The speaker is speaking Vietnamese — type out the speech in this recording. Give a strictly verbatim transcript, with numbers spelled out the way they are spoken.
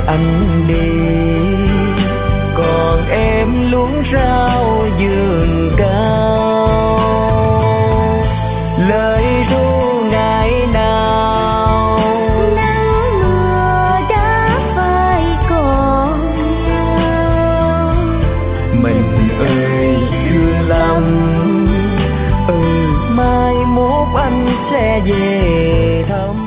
anh đi, còn em luống rau vườn cao. Lời ru ngày nào nắng mưa đã phai còn nhau. Mình ơi thương lắm, ừ mai mốt anh sẽ về thăm.